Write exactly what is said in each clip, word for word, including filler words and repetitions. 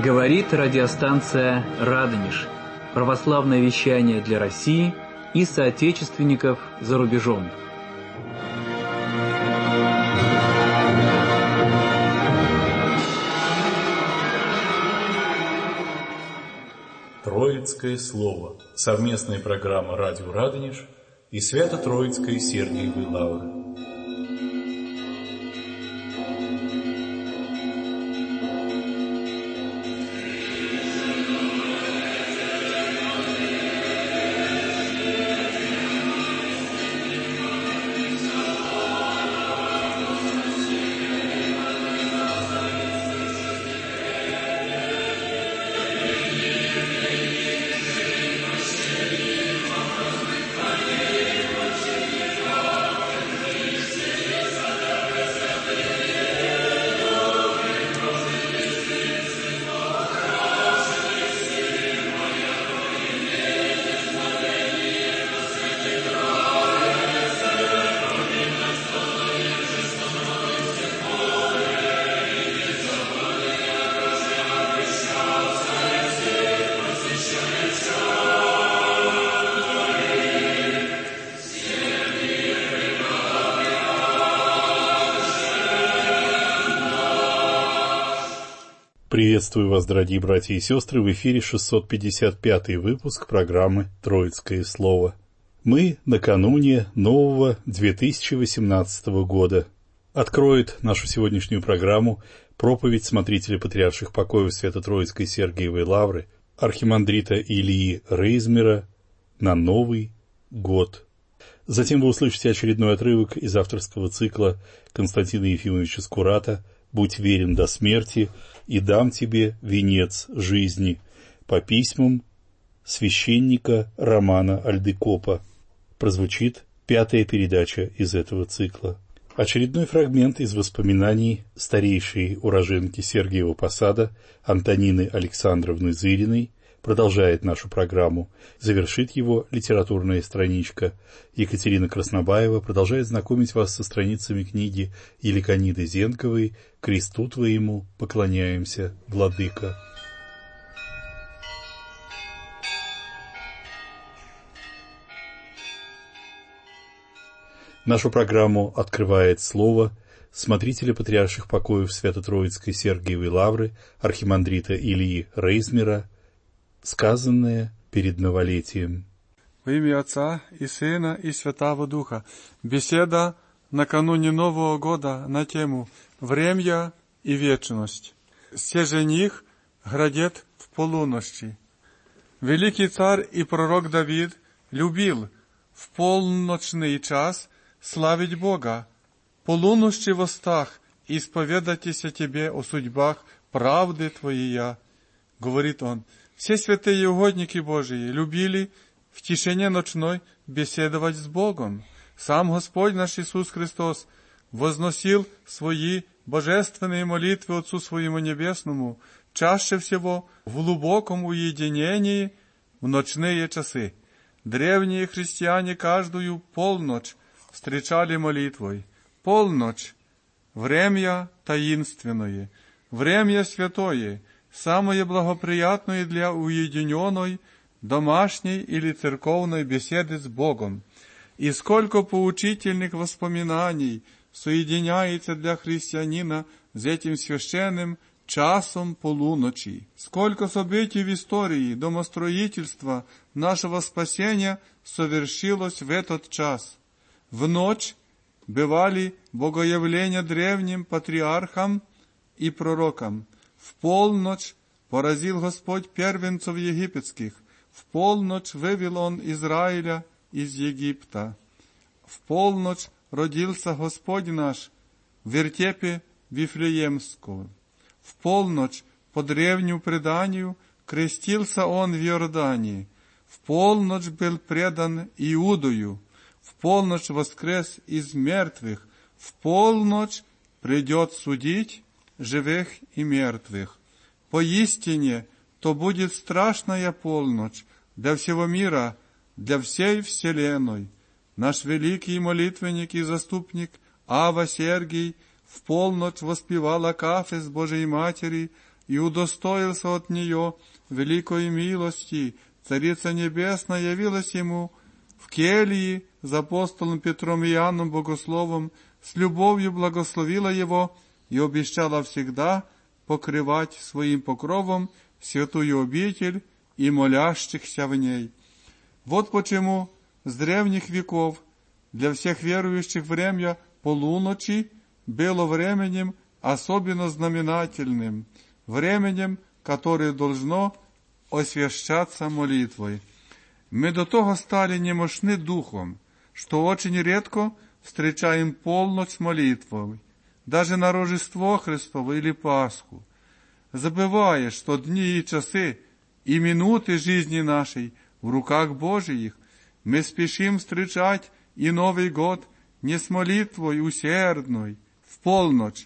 Говорит радиостанция «Радонеж». Православное вещание для России и соотечественников за рубежом. Троицкое слово. Совместная программа «Радио Радонеж» и Свято-Троицкой Сергиевой Лавры. Приветствую вас, дорогие братья и сестры, в эфире шестьсот пятьдесят пятый выпуск программы «Троицкое слово». Мы накануне нового две тысячи восемнадцатого года. Откроет нашу сегодняшнюю программу проповедь смотрителя патриарших покоев Свято-Троицкой Сергиевой Лавры, архимандрита Ильи Рейзмера на Новый год. Затем вы услышите очередной отрывок из авторского цикла Константина Ефимовича Скурата «Будь верен до смерти, и дам тебе венец жизни» по письмам священника Романа Альдекопа. Прозвучит пятая передача из этого цикла. Очередной фрагмент из воспоминаний старейшей уроженки Сергиева Посада Антонины Александровны Зыриной продолжает нашу программу. Завершит его литературная страничка. Екатерина Краснобаева продолжает знакомить вас со страницами книги Еликониды Зенковой «Кресту твоему поклоняемся, владыка». Нашу программу открывает слово смотрителя патриарших покоев Свято-Троицкой Сергиевой Лавры архимандрита Ильи Рейзмера, сказанное перед новолетием. Во имя Отца и Сына и Святого Духа. Беседа накануне Нового года на тему «Время и вечность». «Се жених грядет в полуночи». Великий царь и пророк Давид любил в полночный час славить Бога, полуночи в устах исповедайтеся тебе о судьбах правды твоей, говорит он. Все святые угодники Божии любили в тишине ночной беседовать с Богом. Сам Господь наш Иисус Христос возносил свои божественные молитвы Отцу Своему Небесному чаще всего в глубоком уединении в ночные часы. Древние христиане каждую полночь встречали молитвой. Полночь — время таинственное, время святое, самое благоприятное для уединенной, домашней или церковной беседы с Богом. И сколько поучительных воспоминаний соединяется для христианина с этим священным часом полуночи. Сколько событий в истории домостроительства нашего спасения совершилось в этот час. В ночь бывали богоявления древним патриархам и пророкам. В полночь поразил Господь первенцев египетских. В полночь вывел Он Израиля из Египта. В полночь родился Господь наш в вертепе Вифлеемского. В полночь, по древнему преданию, крестился Он в Иордании. В полночь был предан Иудою. В полночь воскрес из мертвых. В полночь придет судить живых и мертвых. Поистине, то будет страшная полночь для всего мира, для всей вселенной. Наш великий молитвенник и заступник Ава Сергий в полночь воспевал Акафист Божией Матери и удостоился от нее великой милости. Царица Небесная явилась ему в келье с апостолом Петром и Иоанном Богословом, с любовью благословила его и обещала всегда покрывать своим покровом святую обитель и молящихся в ней. Вот почему с древних веков для всех верующих время полуночи было временем особенно знаменательным, временем, которое должно освящаться молитвой. Мы до того стали немощны духом, что очень редко встречаем полночь с молитвой, даже на Рождество Христово или Пасху, забывая, что дни и часы и минуты жизни нашей в руках Божиих. Мы спешим встречать и Новый год не с молитвой усердной в полночь,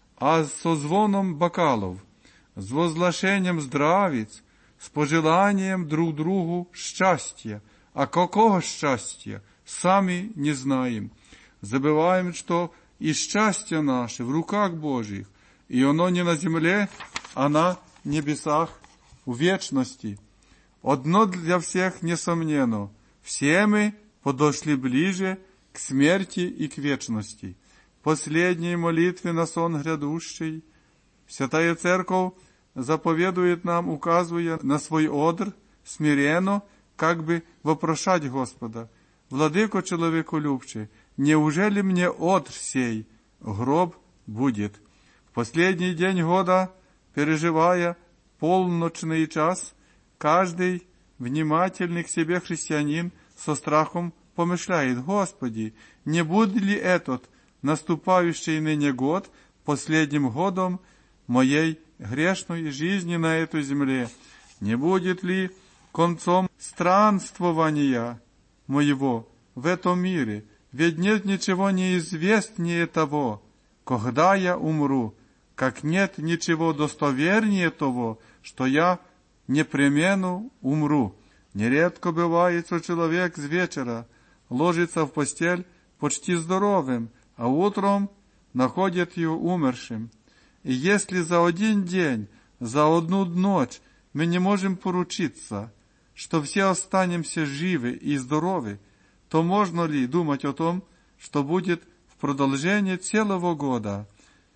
а со звоном бокалов, с возглашением здравиц, с пожеланием друг другу счастья. А какого счастья, сами не знаем. Забываем, что и счастье наше в руках Божьих, и оно не на земле, а на небесах, в вечности. Одно для всех несомненно: все мы подошли ближе к смерти и к вечности. Последней молитве на сон грядущий Святая Церковь заповедует нам, указывая на свой одр, смиренно, как бы вопрошать Господа: «Владыко человеколюбче, неужели мне одр сей гроб будет?» В последний день года, переживая полночный час, каждый внимательный к себе христианин со страхом помышляет: «Господи, не будет ли этот наступающий ныне год последним годом моей грешной жизни на этой земле? Не будет ли концом странствования моего в этом мире? Ведь нет ничего неизвестнее того, когда я умру, как нет ничего достовернее того, что я непременно умру». Нередко бывает, что человек с вечера ложится в постель почти здоровым, а утром находит ее умершим. И если за один день, за одну ночь мы не можем поручиться, что все останемся живы и здоровы, то можно ли думать о том, что будет в продолжении целого года?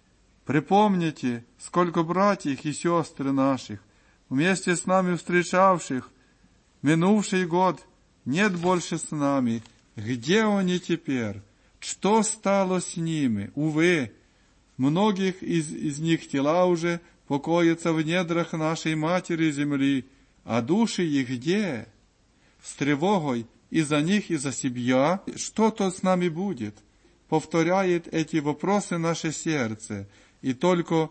Припомните, сколько братьев и сестр наших, вместе с нами встречавших минувший год, нет больше с нами. Где они теперь? Что стало с ними? Увы, многих из, из них тела уже покоятся в недрах нашей Матери Земли, а души их где? С тревогой и за них, и за себя. Что-то с нами будет? Повторяет эти вопросы наше сердце, и только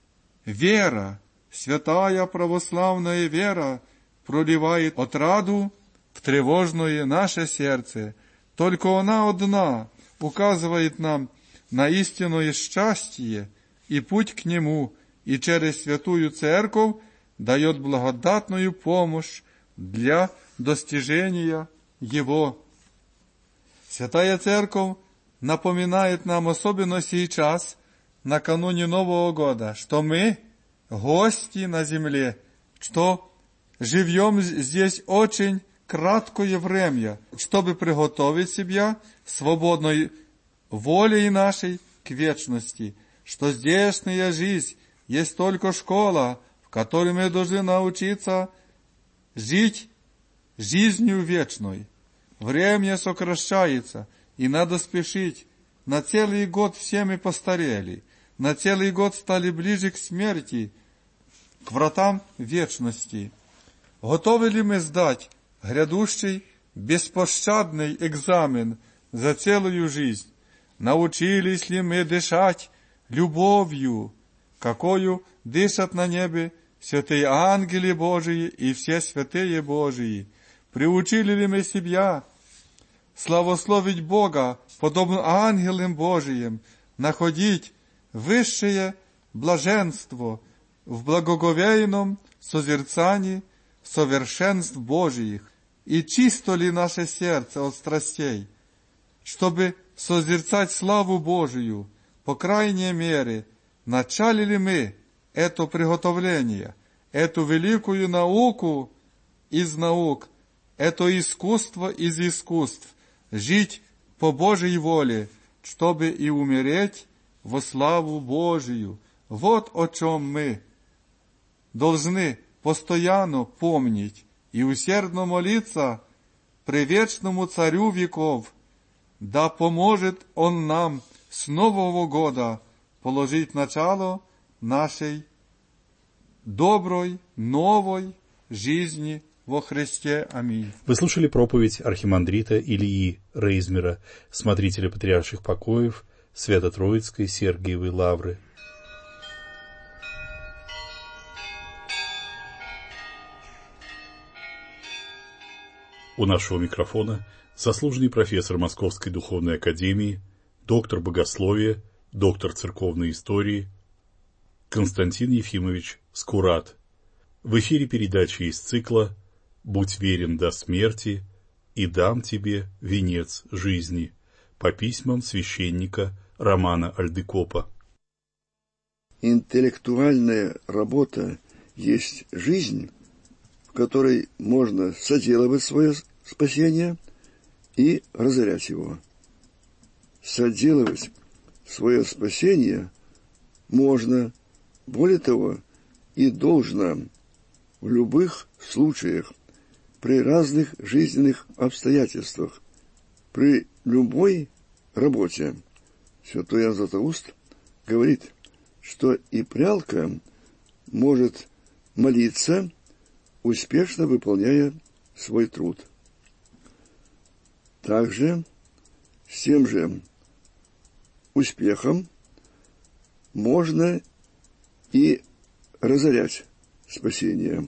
вера, святая православная вера, проливает отраду в тревожное наше сердце. Только она одна указывает нам на истинное счастье и путь к нему, и через Святую Церковь дает благодатную помощь для достижения его. Святая Церковь напоминает нам, особенно сейчас, накануне Нового года, что мы гости на земле, что живем здесь очень краткое время, чтобы приготовить себя свободной волей нашей к вечности, что здешняя жизнь есть только школа, в которой мы должны научиться жить жизнью вечной. Время сокращается, и надо спешить. На целый год все мы постарели, на целый год стали ближе к смерти, к вратам вечности. Готовы ли мы сдать грядущий беспощадный экзамен за целую жизнь? Научились ли мы дышать любовью, какою дышат на небе святые ангели Божии и все святые Божии? Приучили ли мы себя славословить Бога, подобно ангелам Божиим, находить высшее блаженство в благоговейном созерцании совершенств Божиих? И чисто ли наше сердце от страстей, чтобы созерцать славу Божию? По крайней мере, начали ли мы это приготовление, эту великую науку из наук, это искусство из искусств, жить по Божьей воле, чтобы и умереть во славу Божию. Вот о чем мы должны постоянно помнить и усердно молиться предвечному Царю веков, да поможет Он нам с Нового года положить начало нашей доброй, новой жизни во Христе. Аминь. Вы слушали проповедь архимандрита Ильи Рейзмера, смотрителя патриарших покоев Свято-Троицкой Сергиевой Лавры. У нашего микрофона заслуженный профессор Московской Духовной Академии, доктор богословия, доктор церковной истории Константин Ефимович Скурат. В эфире передача из цикла «Будь верен до смерти, и дам тебе венец жизни» по письмам священника Романа Альдекопа. Интеллектуальная работа есть жизнь, в которой можно соделывать свое спасение и разорять его. Соделывать свое спасение можно, более того, и должно в любых случаях, при разных жизненных обстоятельствах, при любой работе. Святой Иоанн Златоуст говорит, что и прялка может молиться, успешно выполняя свой труд. Также с тем же успехом можно и разорять спасение.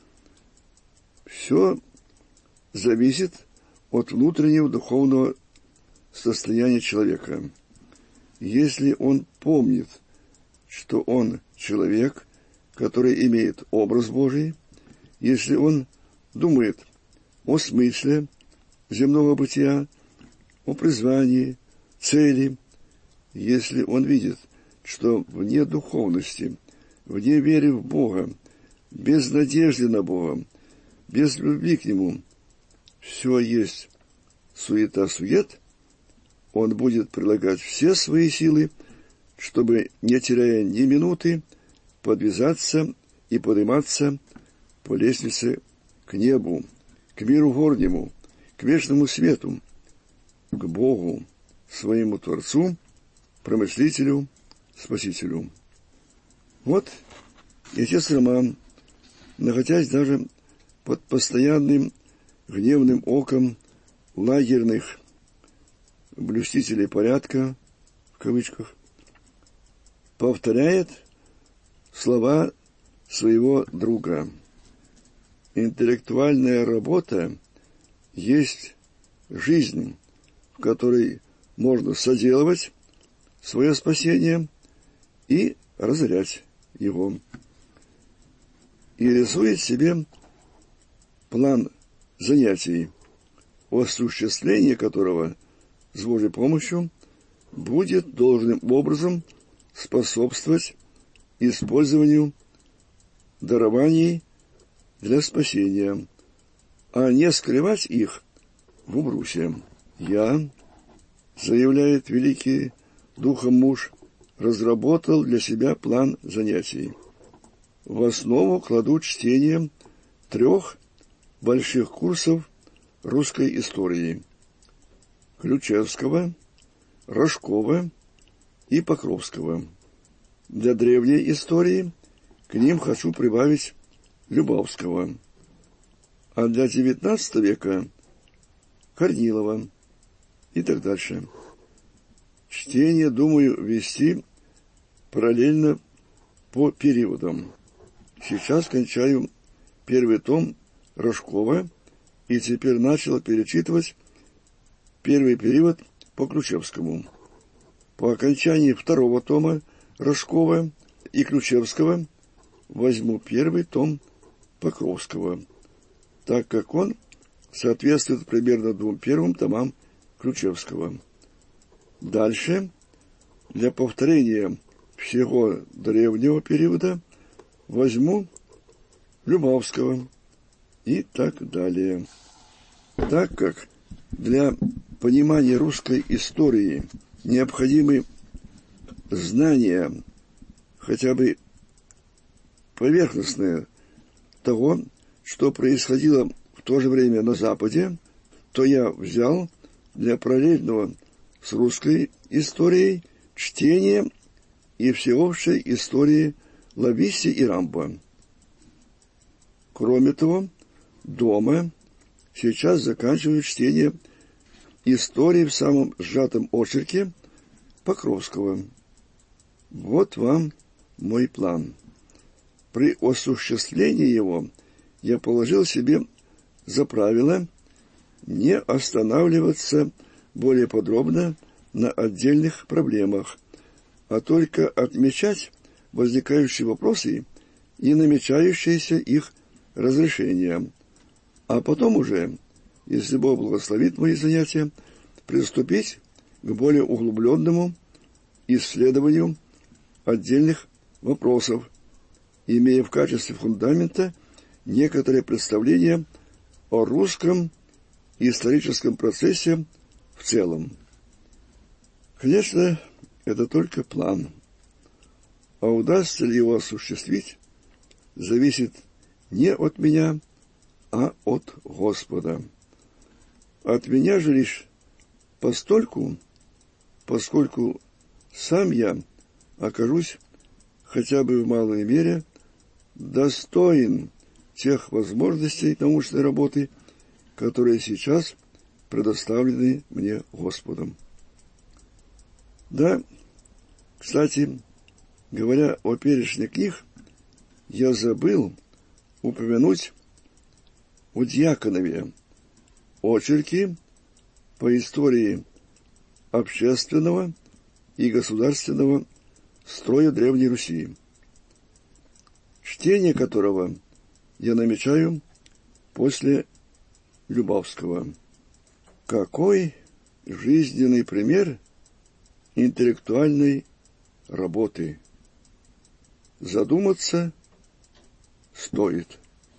Все зависит от внутреннего духовного состояния человека. Если он помнит, что он человек, который имеет образ Божий, если он думает о смысле земного бытия, о призвании, цели, если он видит, что вне духовности, вне веры в Бога, без надежды на Бога, без любви к Нему, все есть суета-сует, он будет прилагать все свои силы, чтобы, не теряя ни минуты, подвязаться и подниматься по лестнице к небу, к миру горнему, к вечному свету, к Богу, своему Творцу, Промыслителю, Спасителю. Вот и отец Роман, находясь даже под постоянным гневным оком лагерных блюстителей порядка, в кавычках, повторяет слова своего друга. Интеллектуальная работа есть жизнь, в которой можно соделывать свое спасение и разорять его. И рисует себе план занятий, осуществление которого с Божьей помощью будет должным образом способствовать использованию дарований для спасения, а не скрывать их в убрусе. Я, заявляет великий духом муж, разработал для себя план занятий. В основу кладу чтение трех больших курсов русской истории: Ключевского, Рожкова и Покровского. Для древней истории к ним хочу прибавить Любавского, а для девятнадцатого века Корнилова и так дальше. Чтение думаю вести параллельно по периодам. Сейчас кончаю первый том Рожкова и теперь начал перечитывать первый период по Ключевскому. По окончании второго тома Рожкова и Ключевского возьму первый том Покровского, так как он соответствует примерно двум первым томам Ключевского. Дальше, для повторения всего древнего периода, возьму Любавского и так далее. Так как для понимания русской истории необходимы знания, хотя бы поверхностные, того, что происходило в то же время на Западе, то я взял для параллельного с русской историей чтение и всеобщей истории Лависи и Рамбо. Кроме того, дома сейчас заканчиваю чтение истории в самом сжатом очерке Покровского. Вот вам мой план. При осуществлении его я положил себе за правило не останавливаться более подробно на отдельных проблемах, а только отмечать возникающие вопросы и намечающиеся их разрешения, а потом уже, если Бог благословит мои занятия, приступить к более углубленному исследованию отдельных вопросов, имея в качестве фундамента некоторые представления о русском историческом процессе в целом. Конечно, это только план, а удастся ли его осуществить, зависит не от меня, а от Господа. От меня же лишь постольку, поскольку сам я окажусь хотя бы в малой мере достоин тех возможностей научной работы, которые сейчас предоставлены мне Господом. Да, кстати, говоря о перечне книг, я забыл упомянуть о Дьяконове очерки по истории общественного и государственного строя Древней Руси, чтение которого я намечаю после Любавского. Какой жизненный пример интеллектуальной работы! Задуматься стоит.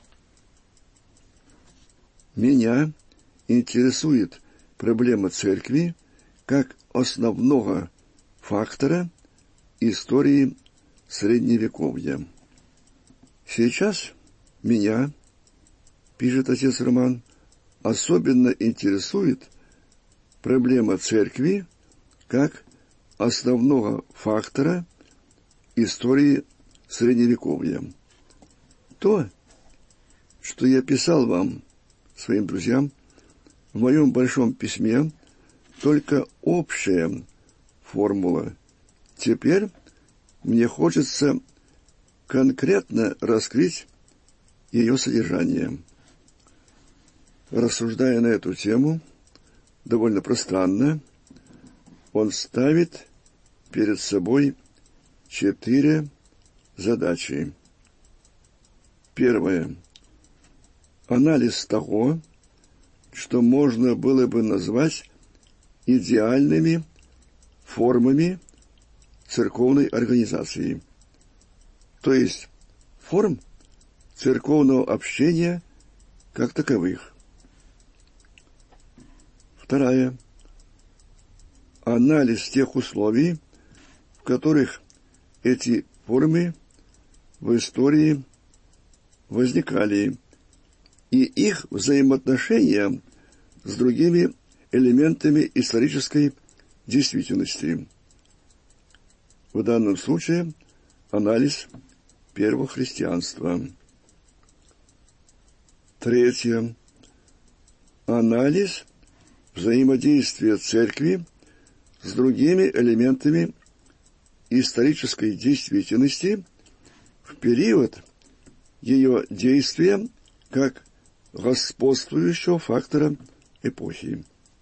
Меня интересует проблема церкви как основного фактора истории Средневековья. Сейчас меня, пишет отец Роман, особенно интересует проблема церкви как основного фактора истории Средневековья. То, что я писал вам, своим друзьям, в моем большом письме, только общая формула. Теперь мне хочется конкретно раскрыть ее содержание. Рассуждая на эту тему, довольно пространно, он ставит перед собой четыре задачи. Первое. Анализ того, что можно было бы назвать идеальными формами церковной организации, то есть форм церковного общения как таковых. Вторая. Анализ тех условий, в которых эти формы в истории возникали, и их взаимоотношения с другими элементами исторической действительности. В данном случае анализ первого христианства. Третье. Анализ взаимодействия церкви с другими элементами исторической действительности в период ее действия как господствующего фактора эпохи.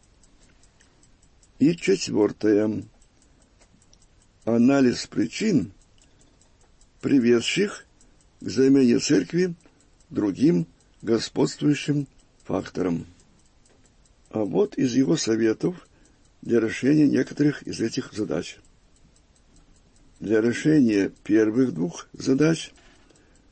И четвертое. Анализ причин, приведших к замене церкви другим господствующим фактором. А вот из его советов для решения некоторых из этих задач. Для решения первых двух задач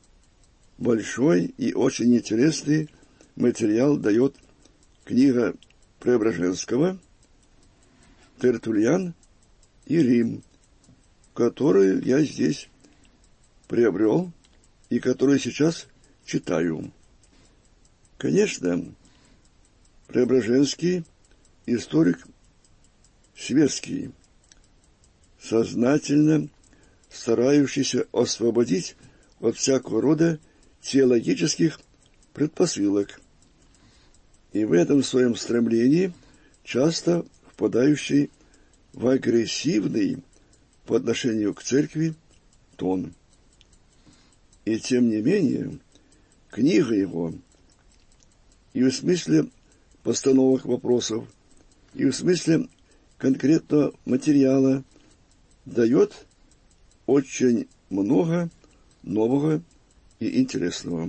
большой и очень интересный материал дает книга Преображенского «Тертуллиан и Рим», которую я здесь приобрел и которую сейчас читаю. Конечно, Преображенский историк светский, сознательно старающийся освободить от всякого рода теологических предпосылок, и в этом своем стремлении часто впадающий в агрессивный по отношению к церкви тон. И тем не менее, книга его и в смысле постановок вопросов, и в смысле конкретного материала дает очень много нового и интересного.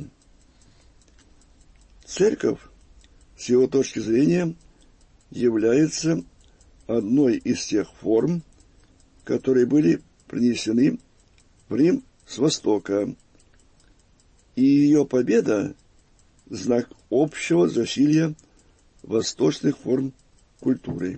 Церковь, с его точки зрения, является одной из тех форм, которые были принесены в Рим с Востока, и ее победа – знак общего засилья восточных форм культуры.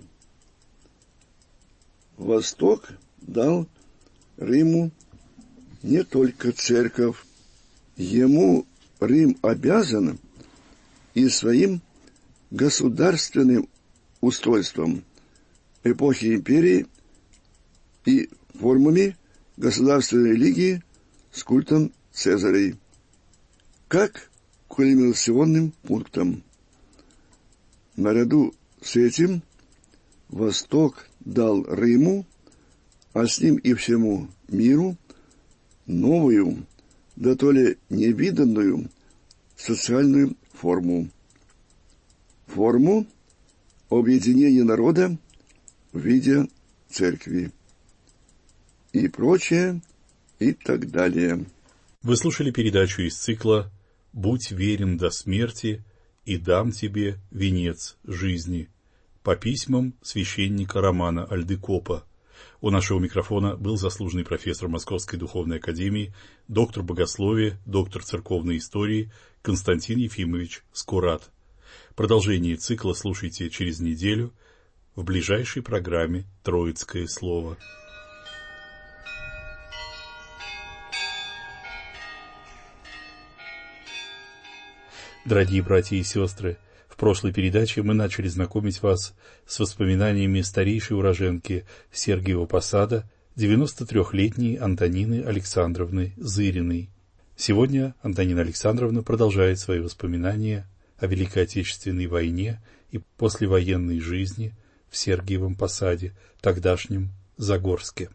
Восток дал Риму не только церковь, ему Рим обязан и своим государственным устройством эпохи империи и формами государственной религии с культом Цезарей, как кульминационным пунктом. Наряду с этим Восток дал Риму, а с ним и всему миру, новую, да то ли невиданную социальную форму. Форму объединения народа в виде церкви. И прочее, и так далее. Вы слушали передачу из цикла «Будь верен до смерти, и дам тебе венец жизни» по письмам священника Романа Альдекопа. У нашего микрофона был заслуженный профессор Московской духовной академии, доктор богословия, доктор церковной истории Константин Ефимович Скурат. Продолжение цикла слушайте через неделю в ближайшей программе «Троицкое слово». Дорогие братья и сестры, в прошлой передаче мы начали знакомить вас с воспоминаниями старейшей уроженки Сергиева Посада, девяносто трехлетней Антонины Александровны Зыриной. Сегодня Антонина Александровна продолжает свои воспоминания о Великой Отечественной войне и послевоенной жизни в Сергиевом Посаде, тогдашнем Загорске.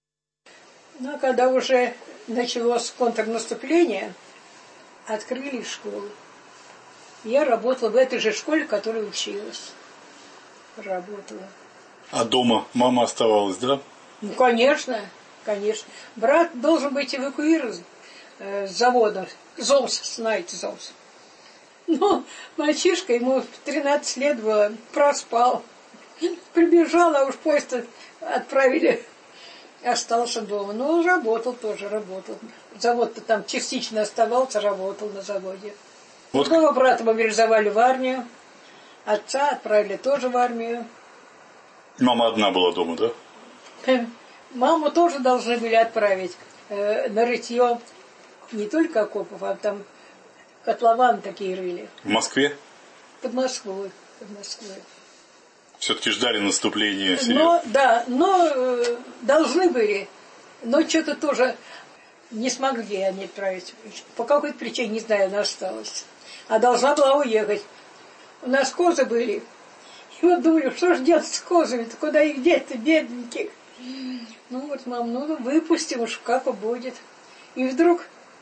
Ну, когда уже началось контрнаступление, открыли школу. Я работала в этой же школе, в которой училась. Работала. А дома мама оставалась, да? Ну, конечно, конечно. Брат должен быть эвакуирован э, с завода. ЗОМС, знаете, ЗОМС. Ну, мальчишка, ему тринадцать лет было, проспал. Прибежал, а уж поезд отправили. Остался дома. Но работал тоже, работал. Завод-то там частично оставался, работал на заводе. Вот. Другого брата мобилизовали в армию. Отца отправили тоже в армию. Мама одна была дома, да? Маму тоже должны были отправить э, на рытье не только окопов, а там котлован такие рыли. В Москве? Под Москвой. Под Москвой. Все-таки ждали наступления. Но, да, но э, должны были. Но что-то тоже не смогли они отправить. По какой-то причине, не знаю, она осталась. А должна была уехать. У нас козы были. И вот думали, что ж делать с козами-то, куда их деть-то, бедненьких. Ну вот, мам, ну выпустим уж, как будет. И вдруг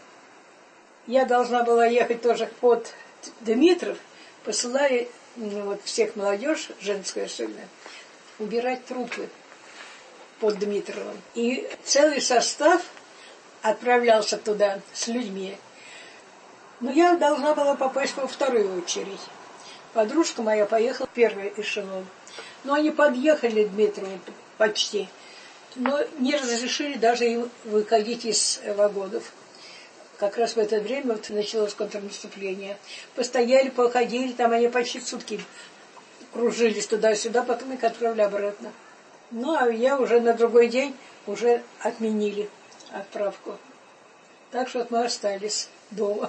я должна была ехать тоже под Дмитров. Посылали ну, вот, всех молодежь, женская особенно, убирать трупы под Дмитровым. И целый состав отправлялся туда с людьми. Но я должна была попасть во вторую очередь. Подружка моя поехала в первый эшелон. Но они подъехали к Дмитрову почти. Но не разрешили даже им выходить из вагонов. Как раз в это время вот началось контрнаступление. Постояли, походили, там они почти сутки кружились туда-сюда, потом их отправили обратно. Ну, а я уже на другой день уже отменили отправку. Так что вот мы остались дома.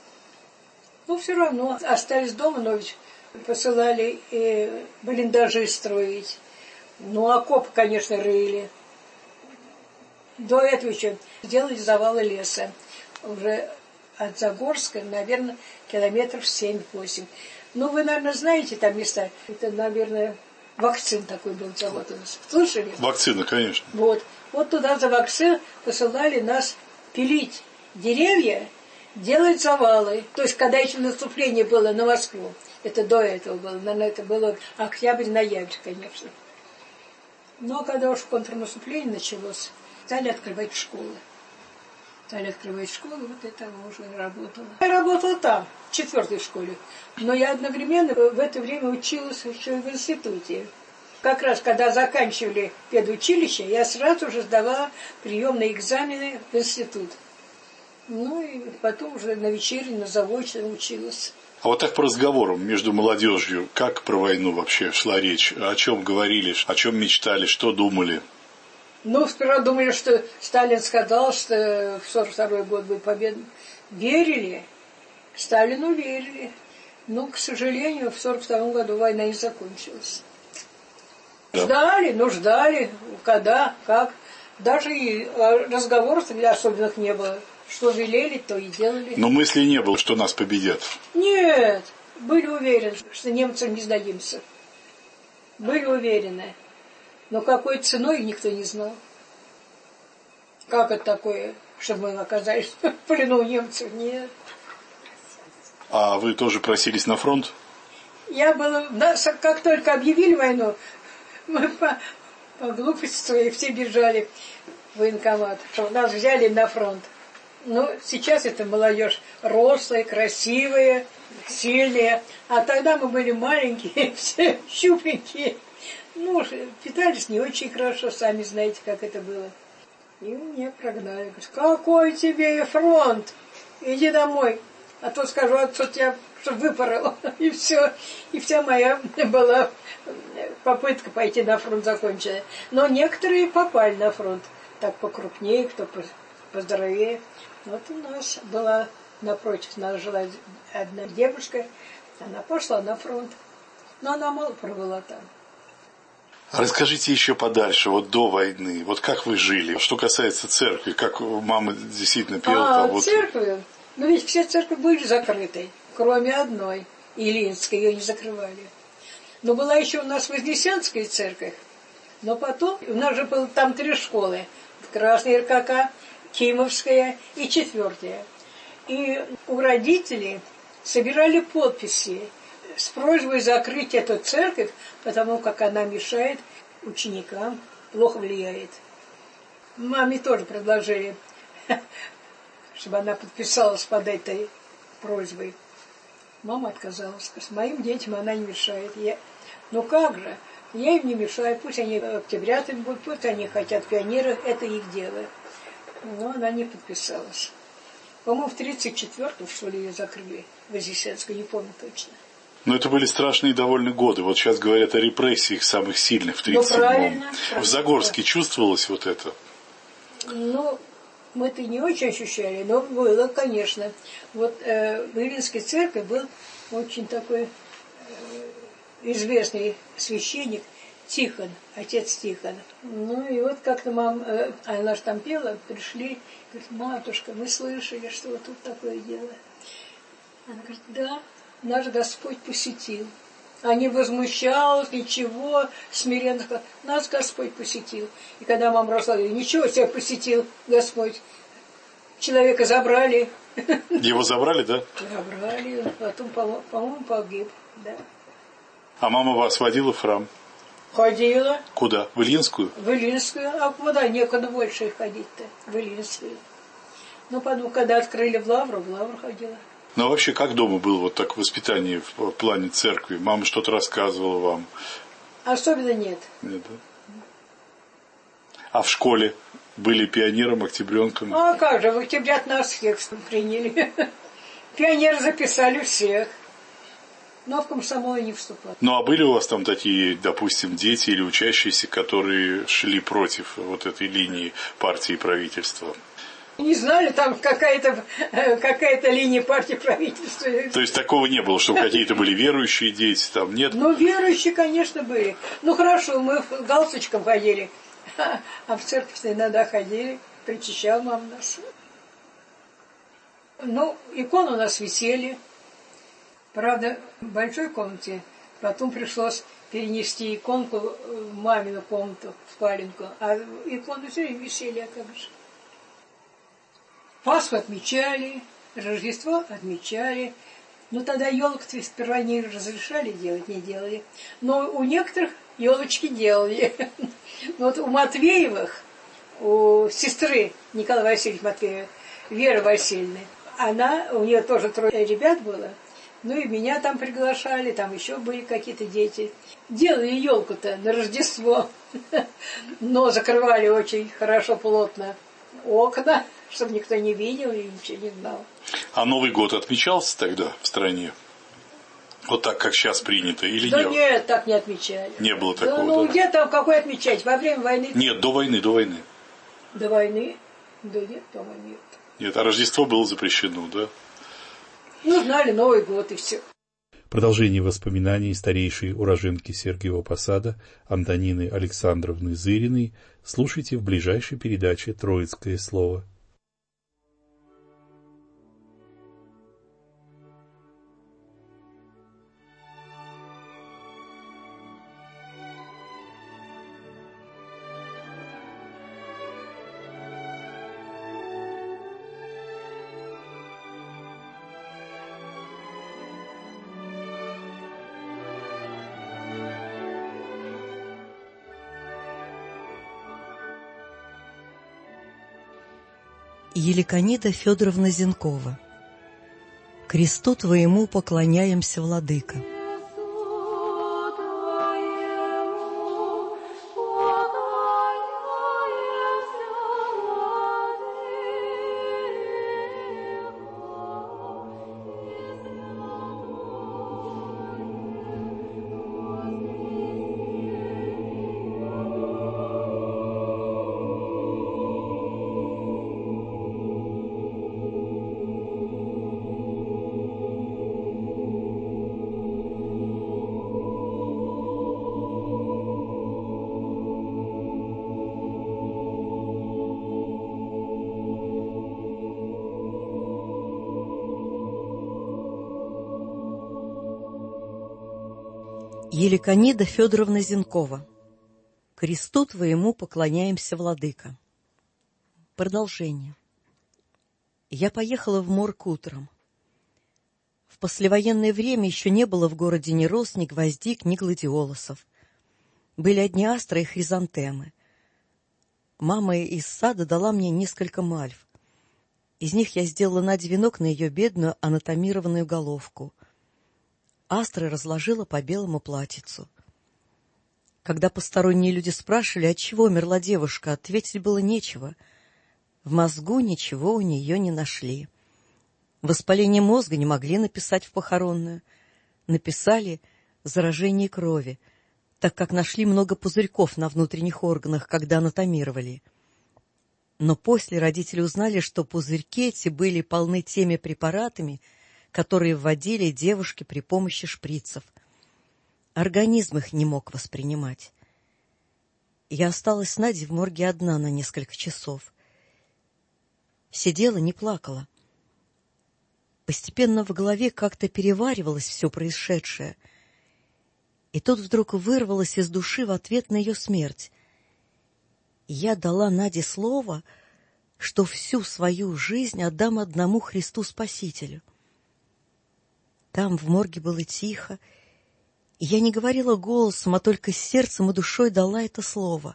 Ну, все равно остались дома, но ведь посылали и блиндажи строить. Ну, окопы, конечно, рыли. До этого еще сделали завалы леса. Уже от Загорска, наверное, километров семь-восемь. Ну, вы, наверное, знаете там места. Это, наверное, Вакцин такой был завод у нас. Слышали? Вакцина, конечно. Вот. Вот туда за Вакцин посылали нас пилить деревья, делать завалы. То есть, когда еще наступление было на Москву. Это до этого было. Наверное, это было октябрь-ноябрь, конечно. Но когда уж контрнаступление началось, стали открывать школы. Стали открывать школы, вот это уже работало. Я работала там, в четвертой школе. Но я одновременно в это время училась еще и в институте. Как раз, когда заканчивали педучилище, я сразу же сдала приемные экзамены в институт. Ну и потом уже на вечере, на заочно училась. А вот так по разговорам между молодежью, как про войну вообще шла речь? О чем говорили, о чем мечтали, что думали? Ну, сперва думали, что Сталин сказал, что в сорок второй год будет победа. Верили, Сталину верили. Но, к сожалению, в сорок втором году война не закончилась. Да. Ждали, ну ждали, когда, как. Даже и разговоров для особенных не было. Что велели, то и делали. Но мысли не было, что нас победят. Нет, были уверены, что немцам не сдадимся. Были уверены. Но какой ценой никто не знал. Как это такое, чтобы мы оказались в плену у немцев? Нет. А вы тоже просились на фронт? Я была... Как только объявили войну, мы по, по глупости своей все бежали в военкомат, что нас взяли на фронт. Ну, сейчас это молодежь рослая, красивая, сильная. А тогда мы были маленькие, все щупленькие. Ну, питались не очень хорошо, сами знаете, как это было. И меня прогнали. Говорят, какой тебе фронт? Иди домой. А то скажу, отцу тебя выпорол. И все. И вся моя была попытка пойти на фронт закончена. Но некоторые попали на фронт. Так покрупнее, кто поздоровее. Вот у нас была напротив нас жила одна девушка. Она пошла на фронт. Но она мало пробыла там. Расскажите еще подальше, вот до войны, вот как вы жили? Что касается церкви, как мама действительно пела? А, там, вот... церкви? Ну ведь все церкви были закрыты, кроме одной, Илинской, ее не закрывали. Но была еще у нас Вознесенская церковь, но потом, у нас же было там три школы, Красная РКК, Кимовская и четвертая. И у родителей собирали подписи с просьбой закрыть эту церковь, потому как она мешает ученикам, плохо влияет. Маме тоже предложили, чтобы она подписалась под этой просьбой. Мама отказалась, сказала, моим детям она не мешает. Я... Ну как же, я им не мешаю, пусть они октябрятами будут, пусть они хотят пионеры, это их дело. Но она не подписалась. По-моему, в тридцать четвёртом, что ли, ее закрыли, в Вознесенской, не помню точно. Но это были страшные довольно годы. Вот сейчас говорят о репрессиях самых сильных в тридцать седьмом. Ну, в Загорске чувствовалось вот это? Ну, мы это не очень ощущали, но было, конечно. Вот э, в Илинской церкви был очень такой э, известный священник Тихон, отец Тихон. Ну и вот как-то мама, э, она же там пела, пришли, говорит, матушка, мы слышали, что вот тут такое дело. Она говорит, да. Наш Господь посетил. А не возмущалась, ничего, смиренно сказала, нас Господь посетил. И когда мама рассказала, ничего себя посетил Господь. Человека забрали. Его забрали, да? Забрали, потом, по-моему, погиб, да. А мама вас водила в храм? Ходила. Куда? В Ильинскую? В Ильинскую. А куда? Некуда больше ходить-то. В Ильинскую. Ну, потом, когда открыли в Лавру, в Лавру ходила. Ну, а вообще, как дома было вот так воспитание в плане церкви? Мама что-то рассказывала вам? Особенно нет. Нет, да? А в школе были пионером, октябренком. А как же, в октябрят нас всех приняли. Пионеры записали всех. Но в комсомол не вступали. Ну, а были у вас там такие, допустим, дети или учащиеся, которые шли против вот этой линии партии и правительства? Не знали, там какая-то какая-то линия партии правительства. То есть такого не было, чтобы какие-то были верующие дети, там нет? Ну, верующие, конечно, были. Ну, хорошо, мы с галстучком ходили, а в церковь-то иногда ходили, причащал мама нас. Ну, иконы у нас висели. Правда, в большой комнате. Потом пришлось перенести иконку в мамину комнату, в спаленку. А иконы все время висели, а как же. Пасху отмечали, Рождество отмечали. Ну, тогда елок-то сперва не разрешали делать, не делали. Но у некоторых елочки делали. Вот у Матвеевых, у сестры Николая Васильевича Матвеева, Веры Васильевны, она, у нее тоже трое ребят было. Ну и меня там приглашали, там еще были какие-то дети. Делали елку-то на Рождество, но закрывали очень хорошо, плотно окна, чтобы никто не видел и ничего не знал. А Новый год отмечался тогда в стране? Вот так, как сейчас принято, или да нет? Да нет, так не отмечали. Не было такого, да? Ну, да? где там, какой отмечать? Во время войны? Нет, до войны, до войны. До войны? Да нет, дома нет. Нет, а Рождество было запрещено, да? Ну, знали Новый год и все. Продолжение воспоминаний старейшей уроженки Сергиева Посада Антонины Александровны Зыриной слушайте в ближайшей передаче «Троицкое слово». Еликонида Федоровна Зенкова. Кресту твоему поклоняемся, владыка. Еликонида Федоровна Зенкова. Кресту твоему поклоняемся, владыка. Продолжение. Я поехала в морг утром. В послевоенное время еще не было в городе ни роз, ни гвоздик, ни гладиолусов. Были одни астры и хризантемы. Мама из сада дала мне несколько мальв. Из них я сделала Наде венок на ее бедную анатомированную головку. Астры разложила по белому платьицу. Когда посторонние люди спрашивали, отчего умерла девушка, ответить было нечего. В мозгу ничего у нее не нашли. Воспаление мозга не могли написать в похоронную. Написали заражение крови, так как нашли много пузырьков на внутренних органах, когда анатомировали. Но после родители узнали, что пузырьки эти были полны теми препаратами, которые вводили девушке при помощи шприцев. Организм их не мог воспринимать. Я осталась с Надей в морге одна на несколько часов. Сидела, не плакала. Постепенно в голове как-то переваривалось все происшедшее. И тут вдруг вырвалось из души в ответ на ее смерть. Я дала Наде слово, что всю свою жизнь отдам одному Христу Спасителю. Там в морге было тихо, и я не говорила голосом, а только сердцем и душой дала это слово.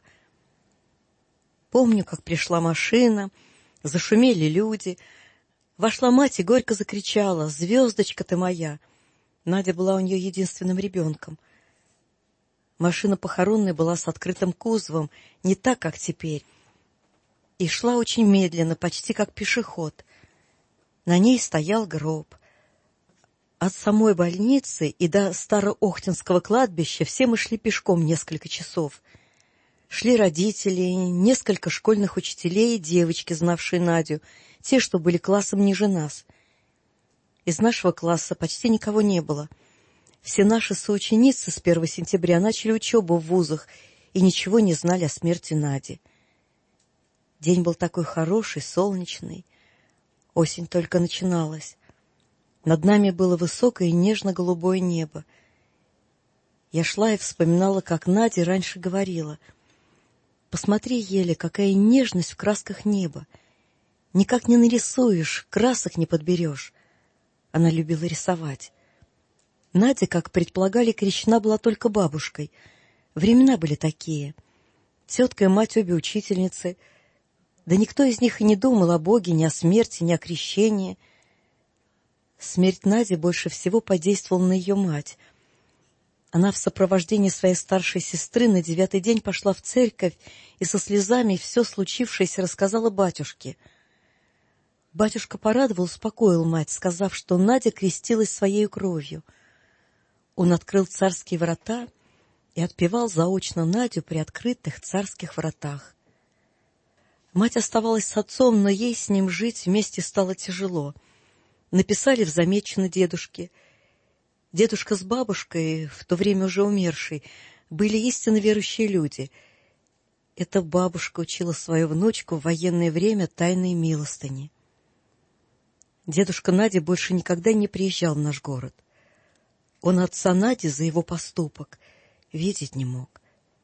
Помню, как пришла машина, зашумели люди. Вошла мать и горько закричала: «Звездочка ты моя!» Надя была у нее единственным ребенком. Машина похоронная была с открытым кузовом, не так, как теперь. и шла очень медленно, почти как пешеход. На ней стоял гроб. От самой больницы и до Староохтинского кладбища все мы шли пешком несколько часов. Шли родители, несколько школьных учителей и девочки, знавшие Надю, те, что были классом ниже нас. Из нашего класса почти никого не было. Все наши соученицы с первого сентября начали учебу в вузах и ничего не знали о смерти Нади. День был такой хороший, солнечный. Осень только начиналась. Над нами было высокое и нежно-голубое небо. Я шла и вспоминала, как Надя раньше говорила: «Посмотри, Еля, какая нежность в красках неба! Никак не нарисуешь, красок не подберешь». Она любила рисовать. Надя, как предполагали, крещена была только бабушкой. Времена были такие. Тетка и мать обе учительницы. Да никто из них и не думал о Боге, ни о смерти, ни о крещении. Смерть Нади больше всего подействовала на ее мать. Она в сопровождении своей старшей сестры на девятый день пошла в церковь и со слезами все случившееся рассказала батюшке. Батюшка порадовал, успокоил мать, сказав, что Надя крестилась своей кровью. Он открыл царские врата и отпевал заочно Надю при открытых царских вратах. Мать оставалась с отцом, но ей с ним жить вместе стало тяжело. Написали в замечено дедушке. Дедушка с бабушкой, в то время уже умершей, были истинно верующие люди. Эта бабушка учила свою внучку в военное время тайной милостыни. Дедушка Нади больше никогда не приезжал в наш город. Он отца Нади за его поступок видеть не мог.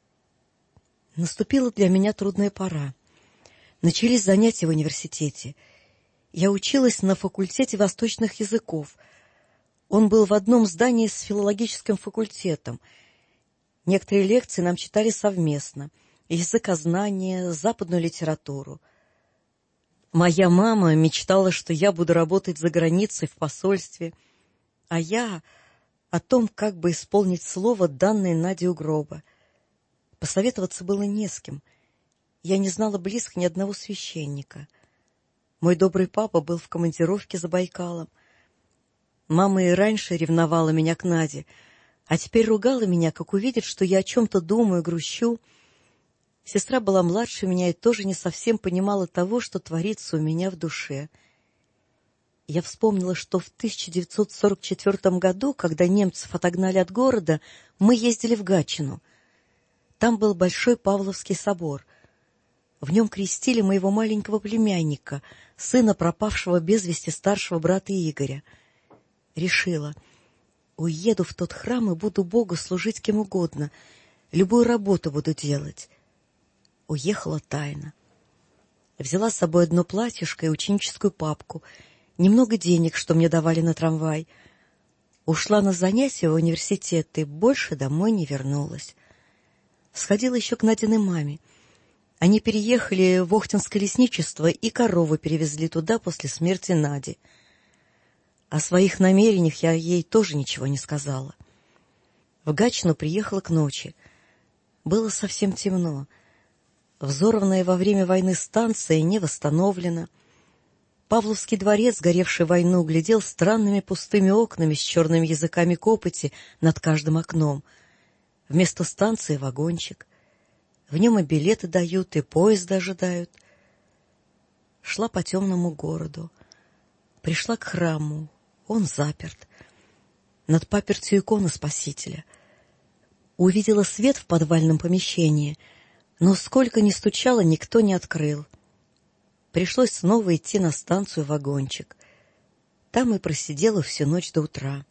Наступила для меня трудная пора. Начались занятия в университете. Я училась на факультете восточных языков. Он был в одном здании с филологическим факультетом. Некоторые лекции нам читали совместно. Языкознание, западную литературу. Моя мама мечтала, что я буду работать за границей в посольстве, а я о том, как бы исполнить слово, данное Наде у гроба. Посоветоваться было не с кем. Я не знала близко ни одного священника. Мой добрый папа был в командировке за Байкалом. Мама и раньше ревновала меня к Наде, а теперь ругала меня, как увидит, что я о чем-то думаю, грущу. Сестра была младше меня и тоже не совсем понимала того, что творится у меня в душе. Я вспомнила, что в тысяча девятьсот сорок четвёртом году, когда немцев отогнали от города, мы ездили в Гатчину. Там был Большой Павловский собор. В нем крестили моего маленького племянника, сына пропавшего без вести старшего брата Игоря. Решила, уеду в тот храм и буду Богу служить кем угодно, любую работу буду делать. Уехала тайно. Взяла с собой одно платьишко и ученическую папку, немного денег, что мне давали на трамвай. Ушла на занятия в университет и больше домой не вернулась. Сходила еще к Надиной маме. Они переехали в Охтинское лесничество и корову перевезли туда после смерти Нади. О своих намерениях я ей тоже ничего не сказала. В Гатчину приехала к ночи. Было совсем темно. Взорванная во время войны станция не восстановлена. Павловский дворец, сгоревший в войну, глядел странными пустыми окнами с черными языками копоти над каждым окном. Вместо станции вагончик. В нем и билеты дают, и поезд ожидают. Шла по темному городу. Пришла к храму. Он заперт. Над папертью икона Спасителя. Увидела свет в подвальном помещении, но сколько ни стучала, никто не открыл. Пришлось снова идти на станцию вагончик. Там и просидела всю ночь до утра.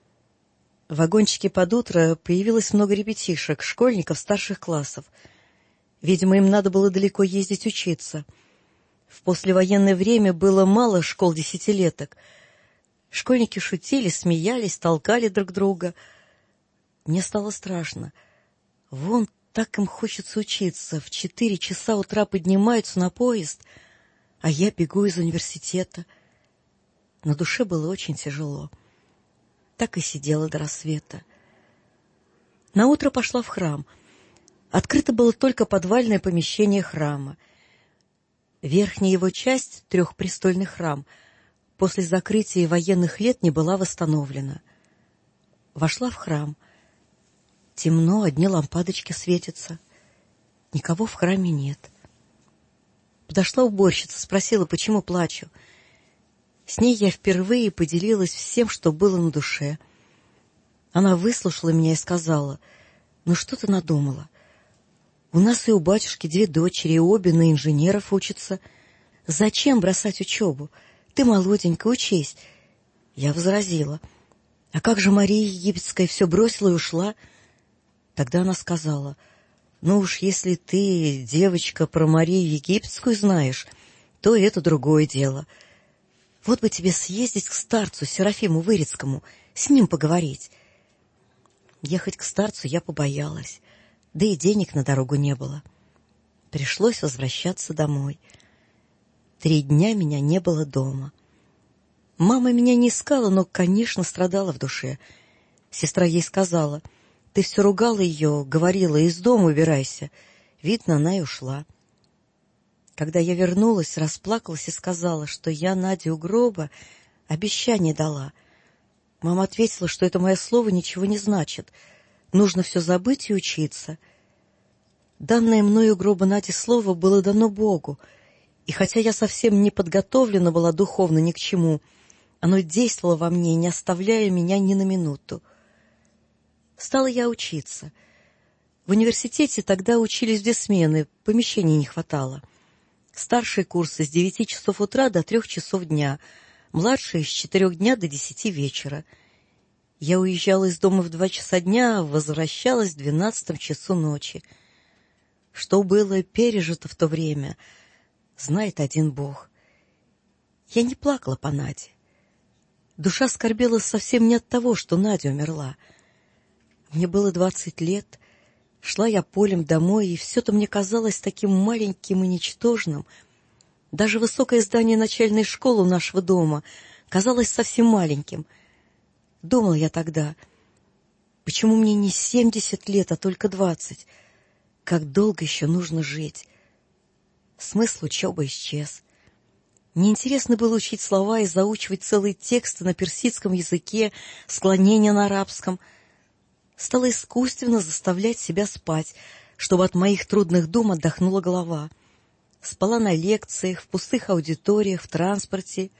В вагончике под утро появилось много ребятишек, школьников старших классов. Видимо, им надо было далеко ездить учиться. В послевоенное время было мало школ-десятилеток. Школьники шутили, смеялись, толкали друг друга. Мне стало страшно. Вон так им хочется учиться. В четыре часа утра поднимаются на поезд, а я бегу из университета. На душе было очень тяжело. Так и сидела до рассвета. Наутро пошла в храм. Открыто было только подвальное помещение храма. Верхняя его часть, трехпрестольный храм, после закрытия военных лет не была восстановлена. Вошла в храм. Темно, одни лампадочки светятся. Никого в храме нет. Подошла уборщица, спросила, почему плачу. С ней я впервые поделилась всем, что было на душе. Она выслушала меня и сказала: «Ну что ты надумала? У нас и у батюшки две дочери, и обе на инженеров учатся. Зачем бросать учебу? Ты молоденькая, учись». Я возразила: «А как же Мария Египетская все бросила и ушла?» Тогда она сказала: «Ну уж если ты, девочка, про Марию Египетскую знаешь, то это другое дело. Вот бы тебе съездить к старцу Серафиму Вырицкому, с ним поговорить». Ехать к старцу я побоялась, да и денег на дорогу не было. Пришлось возвращаться домой. Три дня меня не было дома. Мама меня не искала, но, конечно, страдала в душе. Сестра ей сказала: «Ты все ругала ее, говорила, из дома убирайся». Видно, она и ушла. Когда я вернулась, расплакалась и сказала, что я Наде у гроба обещание дала. Мама ответила, что это мое слово ничего не значит. Нужно все забыть и учиться. Данное мною у гроба Наде слово было дано Богу, и хотя я совсем не подготовлена была духовно ни к чему, оно действовало во мне, не оставляя меня ни на минуту. Стала я учиться. В университете тогда учились две смены, помещений не хватало. Старшие курсы с девяти часов утра до трех часов дня, младшие с четырех дня до десяти вечера. Я уезжала из дома в два часа дня, а возвращалась в двенадцатом часу ночи. Что было пережито в то время, знает один Бог. Я не плакала по Наде. Душа скорбела совсем не от того, что Надя умерла. Мне было двадцать лет, шла я полем домой, и все-то мне казалось таким маленьким и ничтожным. Даже высокое здание начальной школы у нашего дома казалось совсем маленьким. Думала я тогда: почему мне не семьдесят лет, а только двадцать? Как долго еще нужно жить? Смысл учебы исчез. Неинтересно было учить слова и заучивать целые тексты на персидском языке, склонения на арабском. Стала искусственно заставлять себя спать, чтобы от моих трудных дум отдохнула голова. Спала на лекциях, в пустых аудиториях, в транспорте.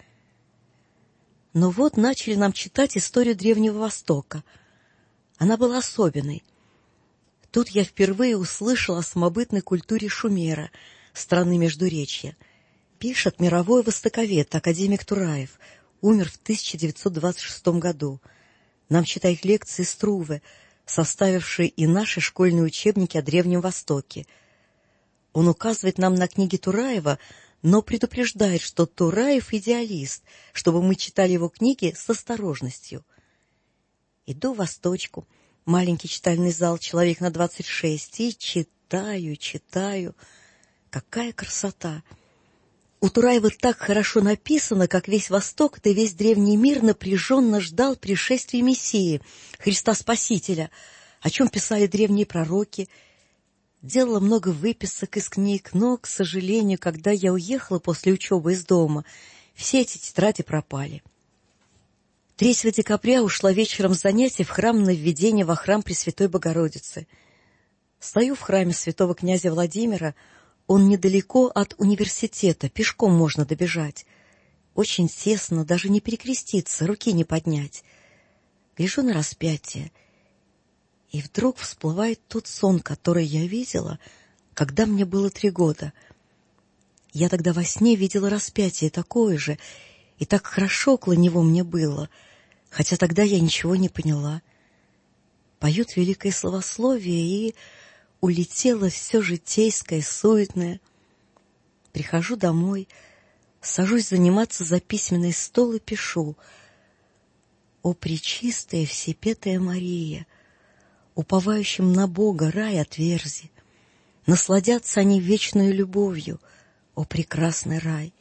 Но вот начали нам читать историю Древнего Востока. Она была особенной. Тут я впервые услышала о самобытной культуре Шумера, страны Междуречья. Пишет мировой востоковед, академик Тураев, умер в тысяча девятьсот двадцать шестом году. Нам читает лекции Струве, составивший и наши школьные учебники о Древнем Востоке. Он указывает нам на книги Тураева, но предупреждает, что Тураев идеалист, чтобы мы читали его книги с осторожностью. Иду в Восточку, маленький читальный зал, человек на двадцать шесть, и читаю, читаю. Какая красота! У Тураева так хорошо написано, как весь Восток, да весь древний мир напряженно ждал пришествия Мессии, Христа Спасителя, о чем писали древние пророки. Делала много выписок из книг, но, к сожалению, когда я уехала после учебы из дома, все эти тетради пропали. третьего декабря ушла вечером с занятий в храм на введение во храм Пресвятой Богородицы. Стою в храме святого князя Владимира. Он недалеко от университета, пешком можно добежать. Очень тесно, даже не перекреститься, руки не поднять. Гляжу на распятие, и вдруг всплывает тот сон, который я видела, когда мне было три года. Я тогда во сне видела распятие такое же, и так хорошо около него мне было, хотя тогда я ничего не поняла. Поют великое словословие, и улетело все житейское, суетное. Прихожу домой, сажусь заниматься за письменный стол и пишу: «О пречистая всепетая Мария, уповающим на Бога рай отверзи, насладятся они вечной любовью, о прекрасный рай.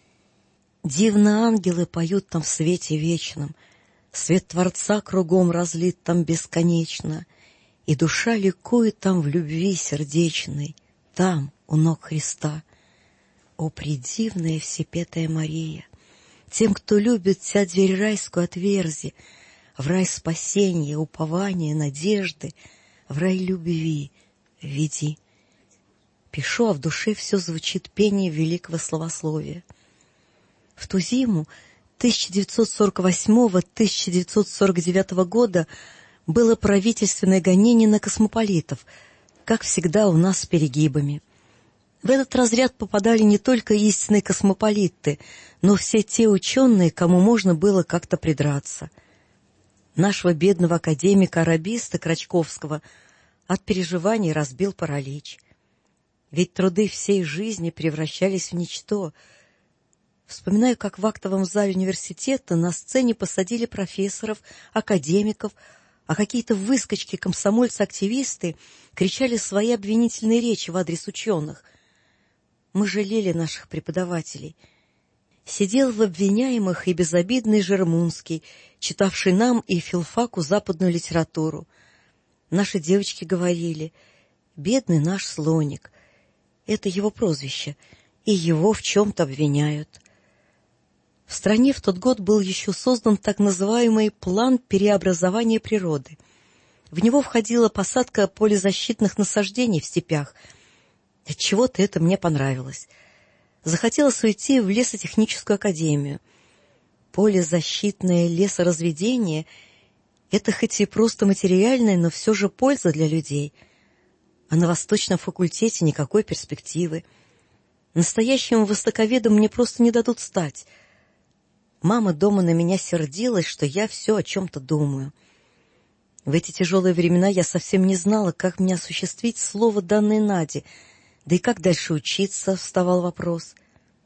Дивно ангелы поют там в свете вечном, свет Творца кругом разлит там бесконечно, и душа ликует там в любви сердечной, там, у ног Христа. О, предивная всепетая Мария! Тем, кто любит Тя, дверь райскую отверзи, в рай спасения, упования, надежды, в рай любви веди. Пишу, а в душе все звучит пение великого славословия. В ту зиму тысяча девятьсот сорок восьмого — тысяча девятьсот сорок девятого года было правительственное гонение на космополитов, как всегда у нас с перегибами. В этот разряд попадали не только истинные космополиты, но все те ученые, кому можно было как-то придраться. Нашего бедного академика-арабиста Крачковского от переживаний разбил паралич. Ведь труды всей жизни превращались в ничто. Вспоминаю, как в актовом зале университета на сцене посадили профессоров, академиков, а какие-то выскочки-комсомольцы-активисты кричали свои обвинительные речи в адрес ученых. Мы жалели наших преподавателей. Сидел в обвиняемых и безобидный Жермунский, читавший нам и филфаку западную литературу. Наши девочки говорили: «Бедный наш слоник». Это его прозвище, и его в чем-то обвиняют. В стране в тот год был еще создан так называемый план переобразования природы. В него входила посадка полезащитных насаждений в степях. Отчего-то это мне понравилось. Захотелось уйти в лесотехническую академию. Полезащитное лесоразведение — это хоть и просто материальная, но все же польза для людей. А на Восточном факультете никакой перспективы. Настоящим востоковедом мне просто не дадут стать. Мама дома на меня сердилась, что я все о чем-то думаю. В эти тяжелые времена я совсем не знала, как мне осуществить слово, данное Наде. Да и как дальше учиться, вставал вопрос.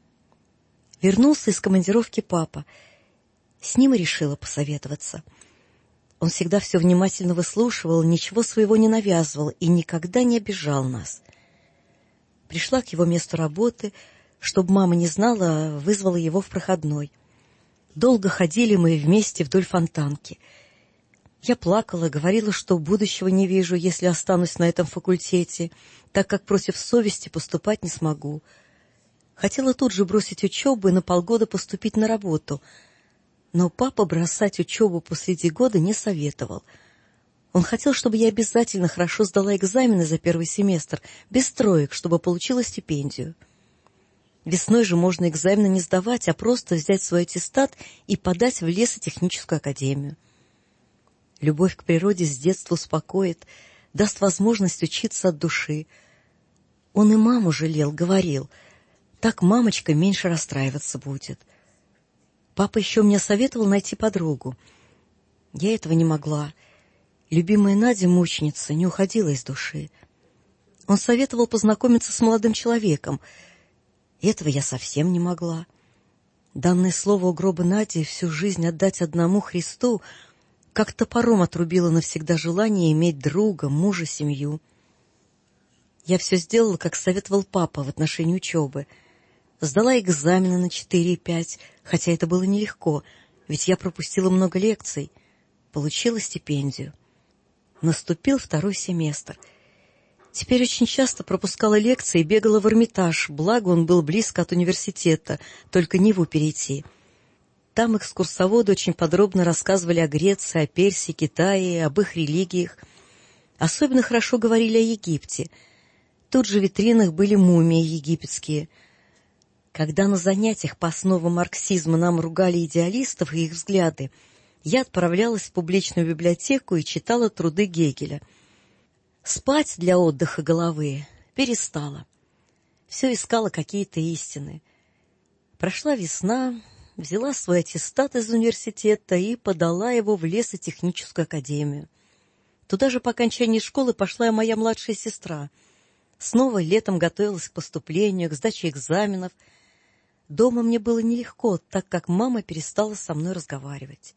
Вернулся из командировки папа. С ним и решила посоветоваться. Он всегда все внимательно выслушивал, ничего своего не навязывал и никогда не обижал нас. Пришла к его месту работы, чтобы мама не знала, вызвала его в проходной. Долго ходили мы вместе вдоль Фонтанки. Я плакала, говорила, что будущего не вижу, если останусь на этом факультете, так как против совести поступать не смогу. Хотела тут же бросить учебу и на полгода поступить на работу. Но папа бросать учебу посреди года не советовал. Он хотел, чтобы я обязательно хорошо сдала экзамены за первый семестр, без троек, чтобы получила стипендию. Весной же можно экзамены не сдавать, а просто взять свой аттестат и подать в лесотехническую академию. Любовь к природе с детства успокоит, даст возможность учиться от души. Он и маму жалел, говорил: так мамочка меньше расстраиваться будет. Папа еще мне советовал найти подругу. Я этого не могла. Любимая Надя, мученица, не уходила из души. Он советовал познакомиться с молодым человеком. Этого я совсем не могла. Данное слово у гроба Нади всю жизнь отдать одному Христу как топором отрубило навсегда желание иметь друга, мужа, семью. Я все сделала, как советовал папа в отношении учебы. Сдала экзамены на четыре и пять, хотя это было нелегко, ведь я пропустила много лекций. Получила стипендию. Наступил второй семестр. Теперь очень часто пропускала лекции и бегала в Эрмитаж, благо он был близко от университета, только Неву перейти. Там экскурсоводы очень подробно рассказывали о Греции, о Персии, Китае, об их религиях. Особенно хорошо говорили о Египте. Тут же в витринах были мумии египетские. Когда на занятиях по основам марксизма нам ругали идеалистов и их взгляды, я отправлялась в публичную библиотеку и читала труды Гегеля. Спать для отдыха головы перестала. Все искала какие-то истины. Прошла весна, взяла свой аттестат из университета и подала его в лесотехническую академию. Туда же по окончании школы пошла и моя младшая сестра. Снова летом готовилась к поступлению, к сдаче экзаменов. Дома мне было нелегко, так как мама перестала со мной разговаривать.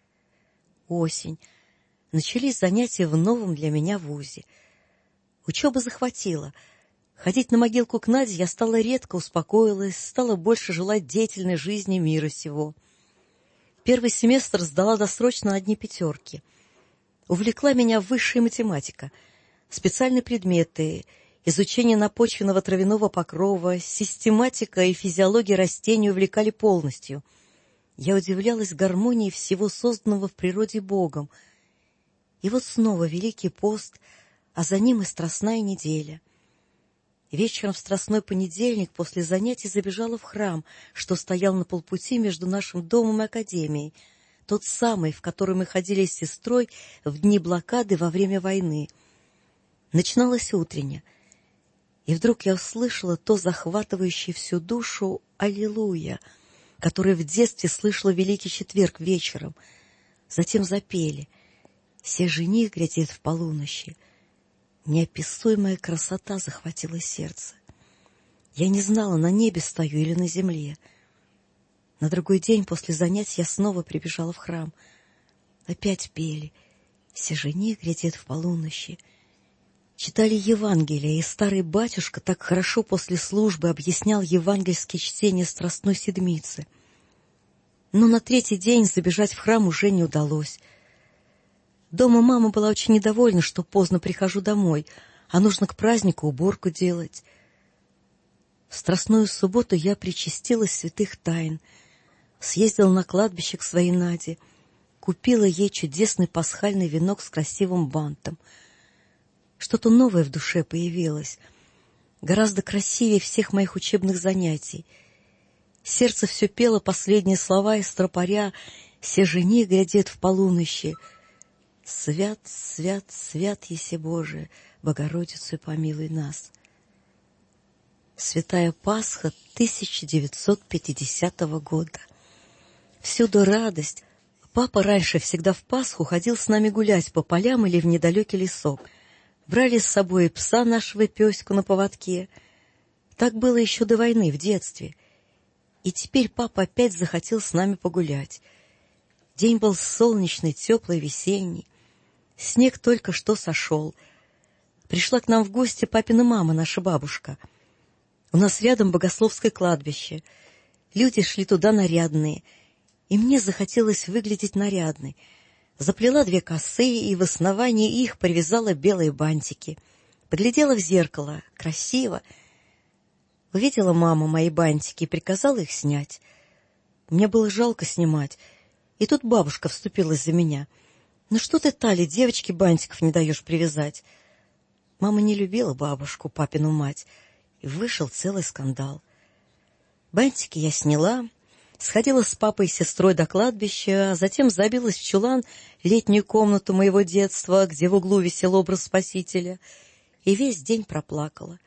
Осень. Начались занятия в новом для меня вузе. Учеба захватила. Ходить на могилку к Наде я стала редко, успокоилась, стала больше желать деятельной жизни мира сего. Первый семестр сдала досрочно на одни пятерки. Увлекла меня высшая математика, специальные предметы, Изучение напочвенного травяного покрова, систематика и физиология растений увлекали полностью. Я удивлялась гармонии всего созданного в природе Богом. И вот снова Великий пост, а за ним и Страстная неделя. Вечером в Страстной понедельник после занятий забежала в храм, что стоял на полпути между нашим домом и академией, тот самый, в который мы ходили с сестрой в дни блокады во время войны. Начиналось утренне, и вдруг я услышала то захватывающее всю душу «Аллилуйя», которое в детстве слышала Великий четверг вечером. Затем запели «Се жених глядит в полуночи». Неописуемая красота захватила сердце. Я не знала, на небе стою или на земле. На другой день после занятий я снова прибежала в храм. Опять пели «Се жених глядит в полуночи». Читали Евангелие, и старый батюшка так хорошо после службы объяснял евангельские чтения Страстной Седмицы. Но на третий день забежать в храм уже не удалось. Дома мама была очень недовольна, что поздно прихожу домой, а нужно к празднику уборку делать. В Страстную субботу я причастилась святых тайн, съездила на кладбище к своей Наде, купила ей чудесный пасхальный венок с красивым бантом. Что-то новое в душе появилось, гораздо красивее всех моих учебных занятий. Сердце все пело последние слова из тропаря «Се жених глядит в полуночи». «Свят, свят, свят, еси Боже, Богородицу помилуй нас». Святая Пасха тысяча девятьсот пятидесятого года. Всюду радость. Папа раньше всегда в Пасху ходил с нами гулять по полям или в недалекий лесок. Брали с собой и пса нашего пёську на поводке. Так было еще до войны, в детстве. И теперь папа опять захотел с нами погулять. День был солнечный, теплый, весенний. Снег только что сошел. Пришла к нам в гости папина мама, наша бабушка. У нас рядом богословское кладбище. Люди шли туда нарядные, и мне захотелось выглядеть нарядной. Заплела две косы, и в основании их привязала белые бантики. Поглядела в зеркало. Красиво. Увидела мама мои бантики и приказала их снять. Мне было жалко снимать, и тут бабушка вступилась за меня. «Ну что ты, Таля, девочке бантиков не даешь привязать?» Мама не любила бабушку, папину мать, и вышел целый скандал. Бантики я сняла, сходила с папой и сестрой до кладбища, а затем забилась в чулан, летнюю комнату моего детства, где в углу висел образ Спасителя, и весь день проплакала.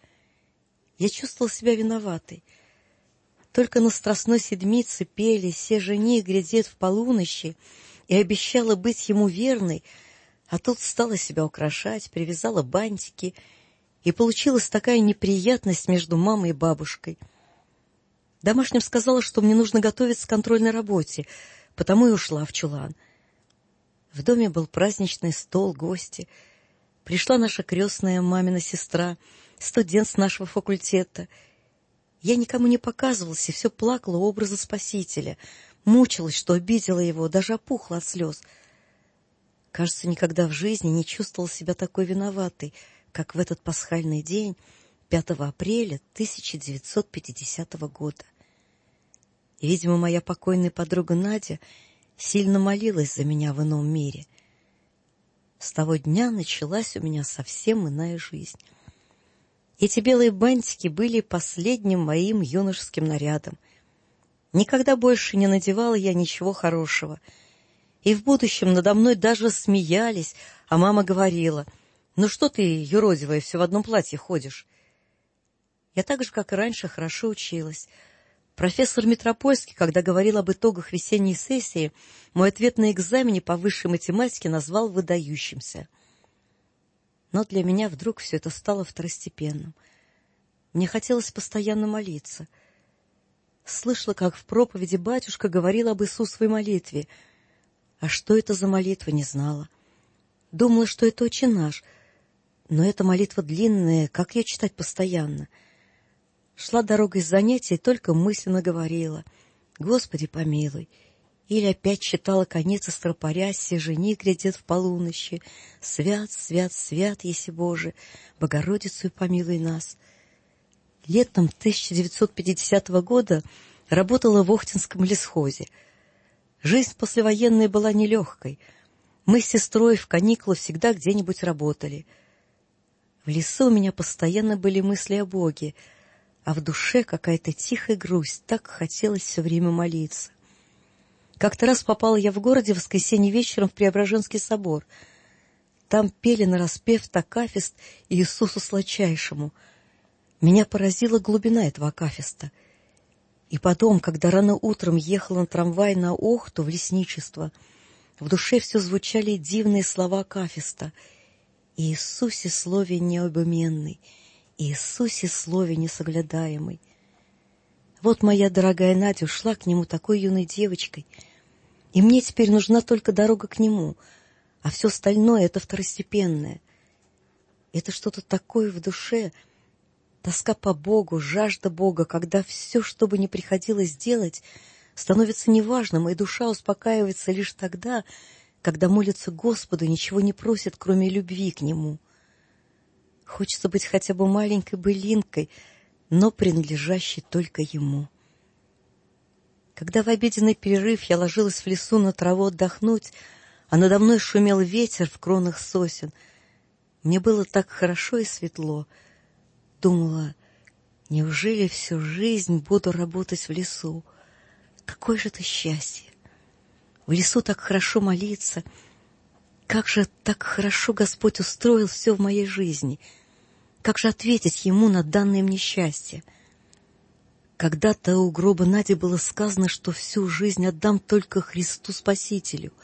Я чувствовала себя виноватой. Только на Страстной Седмице пели «Се жених глядит в полуночи» и обещала быть ему верной, а тут стала себя украшать, привязала бантики, и получилась такая неприятность между мамой и бабушкой. Домашним сказала, что мне нужно готовиться к контрольной работе, потому и ушла в чулан. В доме был праздничный стол, гости. Пришла наша крестная мамина сестра, студент с нашего факультета. Я никому не показывалась и все плакала у образа Спасителя, мучилась, что обидела его, даже опухла от слез. Кажется, никогда в жизни не чувствовала себя такой виноватой, как в этот пасхальный день, пятого апреля тысяча девятьсот пятидесятого года. И, видимо, моя покойная подруга Надя сильно молилась за меня в ином мире. С того дня началась у меня совсем иная жизнь. Эти белые бантики были последним моим юношеским нарядом. Никогда больше не надевала я ничего хорошего. И в будущем надо мной даже смеялись, а мама говорила: «Ну что ты, юродивая, все в одном платье ходишь?» Я так же, как и раньше, хорошо училась. Профессор Митропольский, когда говорил об итогах весенней сессии, мой ответ на экзамене по высшей математике назвал выдающимся. Но для меня вдруг все это стало второстепенным. Мне хотелось постоянно молиться. Слышала, как в проповеди батюшка говорил об Иисусовой молитве. А что это за молитва, не знала. Думала, что это «Отче наш», но эта молитва длинная, как ее читать постоянно? Шла дорогой с занятий и только мысленно говорила: «Господи, помилуй». Или опять читала конец из тропаря: «Се жени грядет в полуночи, свят, свят, свят, еси Боже, Богородицу помилуй нас». Летом тысяча девятьсот пятидесятого года работала в Охтинском лесхозе. Жизнь послевоенная была нелегкой. Мы с сестрой в каникулы всегда где-нибудь работали. В лесу у меня постоянно были мысли о Боге, а в душе какая-то тихая грусть, так хотелось все время молиться. Как-то раз попала я в городе в воскресенье вечером в Преображенский собор. Там пели нараспев акафист Иисусу Сладчайшему. Меня поразила глубина этого акафиста. И потом, когда рано утром ехала на трамвае на Охту в лесничество, в душе все звучали дивные слова акафиста: «Иисусе слове необыменный, Иисусе слове несоглядаемый». Вот моя дорогая Надя ушла к нему такой юной девочкой, и мне теперь нужна только дорога к нему, а все остальное — это второстепенное. Это что-то такое в душе, тоска по Богу, жажда Бога, когда все, что бы ни приходилось делать, становится неважным, и душа успокаивается лишь тогда, когда молится Господу и ничего не просит, кроме любви к Нему. Хочется быть хотя бы маленькой былинкой, но принадлежащей только Ему. Когда в обеденный перерыв я ложилась в лесу на траву отдохнуть, а надо мной шумел ветер в кронах сосен, мне было так хорошо и светло. Думала, неужели всю жизнь буду работать в лесу? Какое же это счастье! В лесу так хорошо молиться. Как же так хорошо Господь устроил все в моей жизни! Как же ответить Ему на данное мне счастье? Когда-то у гроба Нади было сказано, что всю жизнь отдам только Христу Спасителю.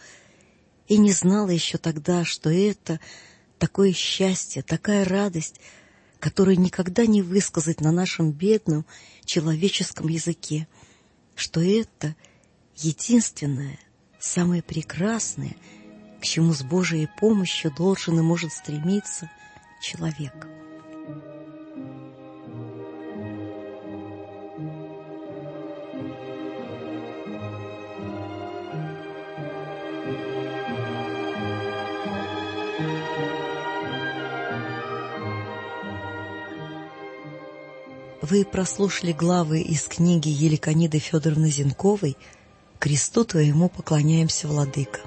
И не знала еще тогда, что это такое счастье, такая радость, которую никогда не высказать на нашем бедном человеческом языке, что это единственное, самое прекрасное, к чему с Божией помощью должен и может стремиться человек. Вы прослушали главы из книги Еликониды Федоровны Зенковой «Кресту твоему поклоняемся, Владыка».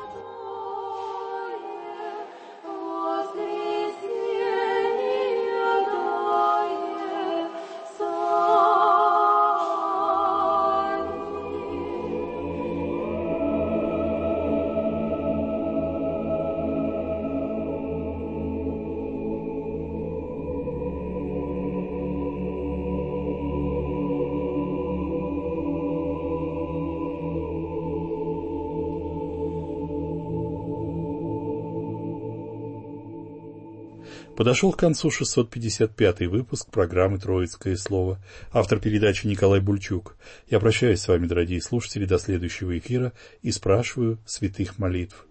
Подошел к концу шестьсот пятьдесят пятый выпуск программы «Троицкое слово». Автор передачи Николай Бульчук. Я прощаюсь с вами, дорогие слушатели, до следующего эфира и спрашиваю святых молитв.